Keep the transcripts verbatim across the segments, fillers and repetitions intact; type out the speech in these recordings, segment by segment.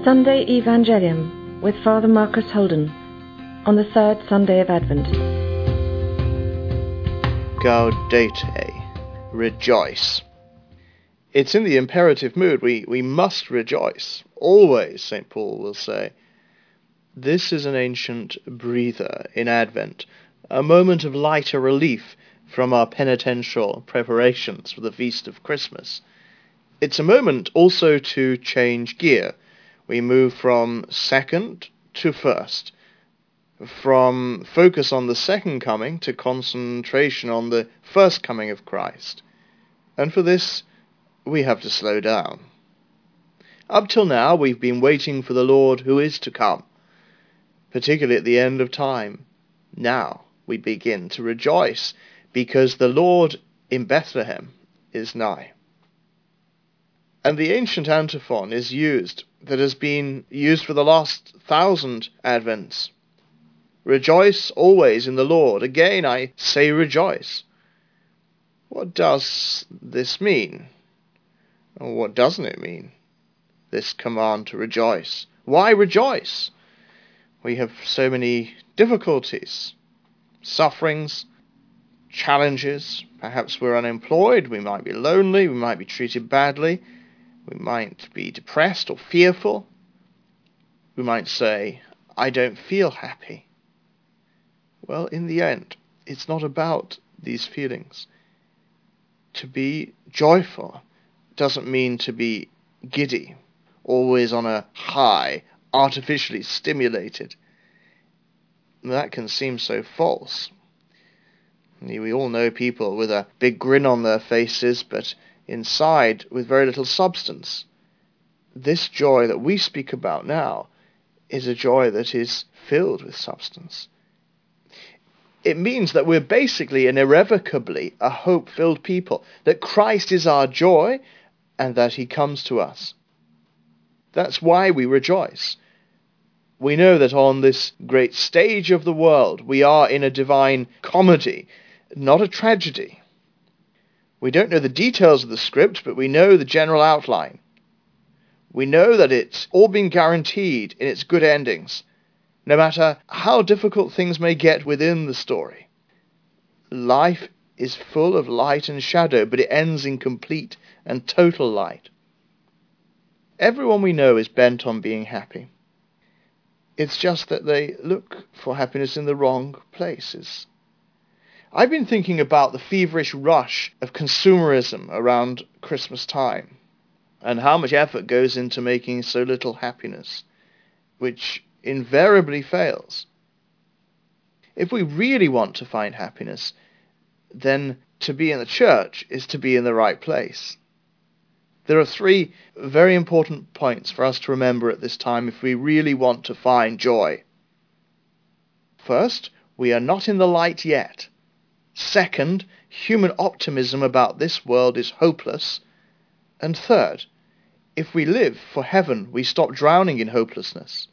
Sunday Evangelium with Father Marcus Holden on the third Sunday of Advent. Gaudete, rejoice. It's in the imperative mood. We, we must rejoice. Always, Saint Paul will say. This is an ancient breather in Advent, a moment of lighter relief from our penitential preparations for the feast of Christmas. It's a moment also to change gear. We move from second to first, from focus on the second coming to concentration on the first coming of Christ. And for this, we have to slow down. Up till now, we've been waiting for the Lord who is to come, particularly at the end of time. Now we begin to rejoice, because the Lord in Bethlehem is nigh. And the ancient antiphon is used, that has been used for the last thousand Advents. Rejoice always in the Lord. Again I say rejoice. What does this mean? Or what doesn't it mean, this command to rejoice? Why rejoice? We have so many difficulties, sufferings, challenges. Perhaps we're unemployed, we might be lonely, we might be treated badly, we might be depressed or fearful. We might say, I don't feel happy. Well, in the end, it's not about these feelings. To be joyful doesn't mean to be giddy, always on a high, artificially stimulated. That can seem so false. We all know people with a big grin on their faces, but inside with very little substance. This joy that we speak about now is a joy that is filled with substance. It means that we're basically and irrevocably a hope-filled people, that Christ is our joy and that he comes to us. That's why we rejoice. We know that on this great stage of the world we are in a divine comedy, not a tragedy. We don't know the details of the script, but we know the general outline. We know that it's all been guaranteed in its good endings, no matter how difficult things may get within the story. Life is full of light and shadow, but it ends in complete and total light. Everyone we know is bent on being happy. It's just that they look for happiness in the wrong places. I've been thinking about the feverish rush of consumerism around Christmas time, and how much effort goes into making so little happiness, which invariably fails. If we really want to find happiness, then to be in the church is to be in the right place. There are three very important points for us to remember at this time if we really want to find joy. First, we are not in the light yet. Second, human optimism about this world is hopeless. And third, if we live for heaven, we stop drowning in hopelessness.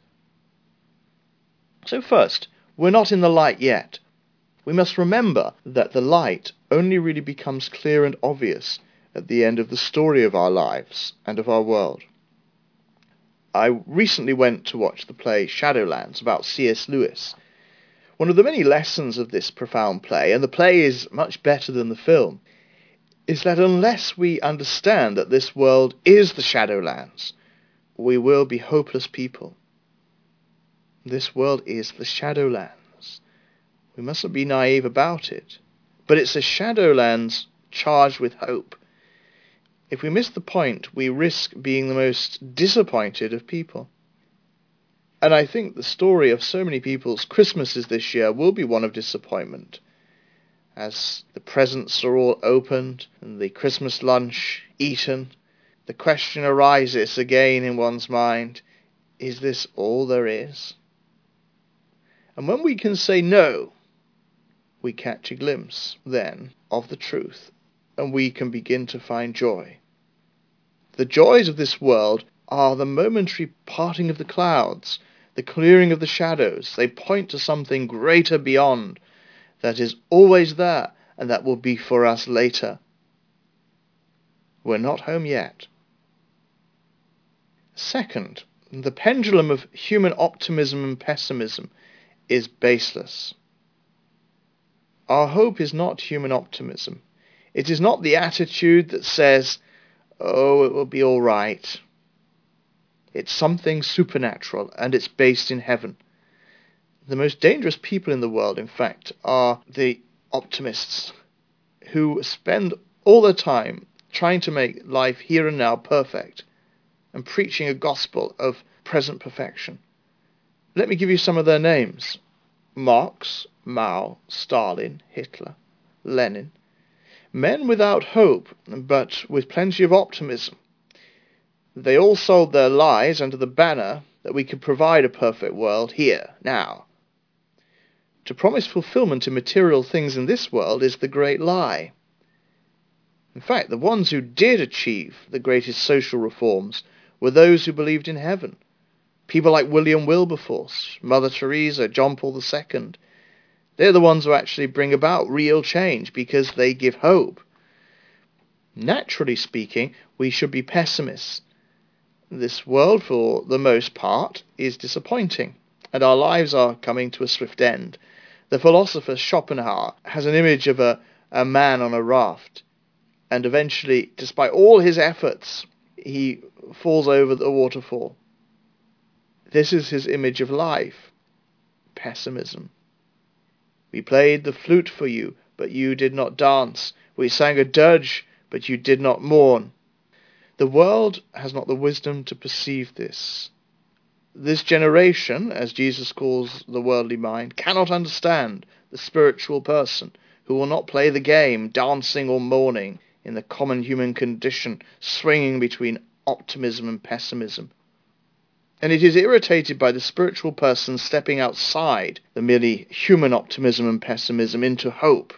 So first, we're not in the light yet. We must remember that the light only really becomes clear and obvious at the end of the story of our lives and of our world. I recently went to watch the play Shadowlands about C S Lewis. One of the many lessons of this profound play, and the play is much better than the film, is that unless we understand that this world is the Shadowlands, we will be hopeless people. This world is the Shadowlands. We mustn't be naive about it. But it's a Shadowlands charged with hope. If we miss the point, we risk being the most disappointed of people. And I think the story of so many people's Christmases this year will be one of disappointment. As the presents are all opened and the Christmas lunch eaten, the question arises again in one's mind, is this all there is? And when we can say no, we catch a glimpse then of the truth, and we can begin to find joy. The joys of this world are the momentary parting of the clouds, the clearing of the shadows. They point to something greater beyond, that is always there, and that will be for us later. We're not home yet. Second, The pendulum of human optimism and pessimism is baseless. Our hope is not human optimism. It is not the attitude that says, oh, it will be all right. It's something supernatural, and it's based in heaven. The most dangerous people in the world, in fact, are the optimists who spend all their time trying to make life here and now perfect and preaching a gospel of present perfection. Let me give you some of their names. Marx, Mao, Stalin, Hitler, Lenin. Men without hope, but with plenty of optimism. They all sold their lies under the banner that we could provide a perfect world here, now. To promise fulfillment in material things in this world is the great lie. In fact, the ones who did achieve the greatest social reforms were those who believed in heaven. People like William Wilberforce, Mother Teresa, John Paul the Second. They're the ones who actually bring about real change because they give hope. Naturally speaking, we should be pessimists. This world, for the most part, is disappointing, and our lives are coming to a swift end. The philosopher Schopenhauer has an image of a, a man on a raft, and eventually, despite all his efforts, he falls over the waterfall. This is his image of life. Pessimism. We played the flute for you, but you did not dance. We sang a dirge, but you did not mourn. The world has not the wisdom to perceive this. This generation, as Jesus calls the worldly mind, cannot understand the spiritual person who will not play the game, dancing or mourning in the common human condition, swinging between optimism and pessimism. And it is irritated by the spiritual person stepping outside the merely human optimism and pessimism into hope.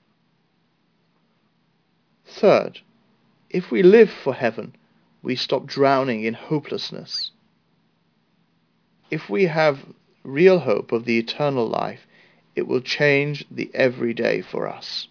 Third, if we live for heaven, we stop drowning in hopelessness. If we have real hope of the eternal life, it will change the everyday for us.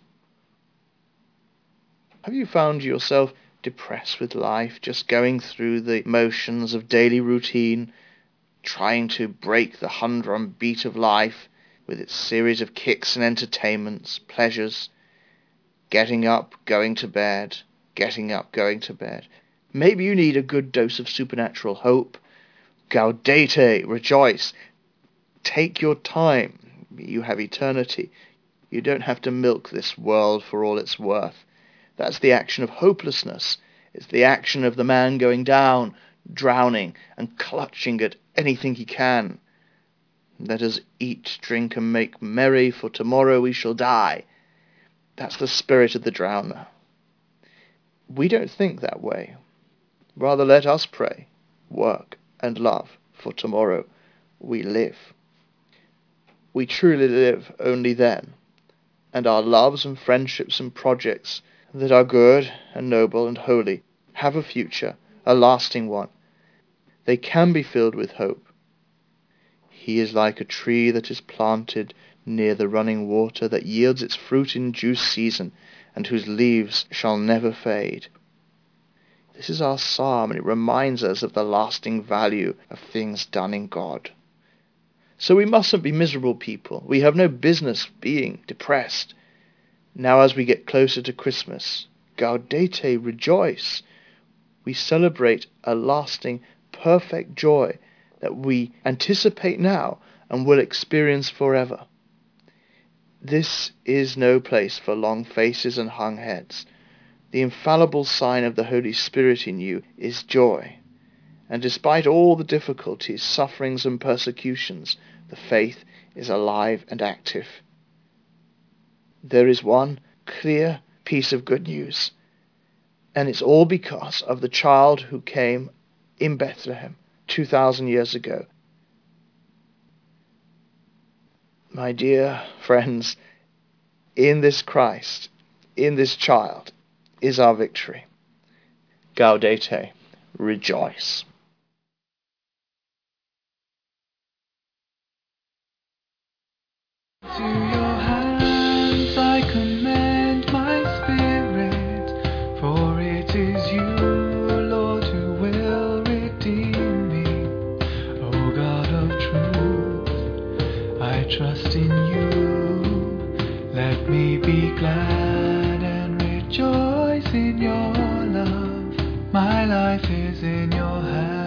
Have you found yourself depressed with life, just going through the motions of daily routine, trying to break the humdrum beat of life with its series of kicks and entertainments, pleasures, getting up, going to bed, getting up, going to bed? Maybe you need a good dose of supernatural hope. Gaudete, rejoice. Take your time. You have eternity. You don't have to milk this world for all it's worth. That's the action of hopelessness. It's the action of the man going down, drowning, and clutching at anything he can. Let us eat, drink, and make merry, for tomorrow we shall die. That's the spirit of the drowner. We don't think that way. Rather, let us pray, work, and love, for tomorrow we live. We truly live only then, and our loves and friendships and projects that are good and noble and holy have a future, a lasting one. They can be filled with hope. He is like a tree that is planted near the running water, that yields its fruit in due season, and whose leaves shall never fade. This is our psalm, and it reminds us of the lasting value of things done in God. So we mustn't be miserable people. We have no business being depressed. Now as we get closer to Christmas, Gaudete, rejoice. We celebrate a lasting, perfect joy that we anticipate now and will experience forever. This is no place for long faces and hung heads. The infallible sign of the Holy Spirit in you is joy. And despite all the difficulties, sufferings and persecutions, the faith is alive and active. There is one clear piece of good news, and it's all because of the child who came in Bethlehem two thousand years ago. My dear friends, in this Christ, in this child, is our victory. Gaudete, rejoice. To your hands I commend my spirit, for it is you, Lord, who will redeem me. trust in you. Let me be glad and rejoice in your love. My life is in your hands.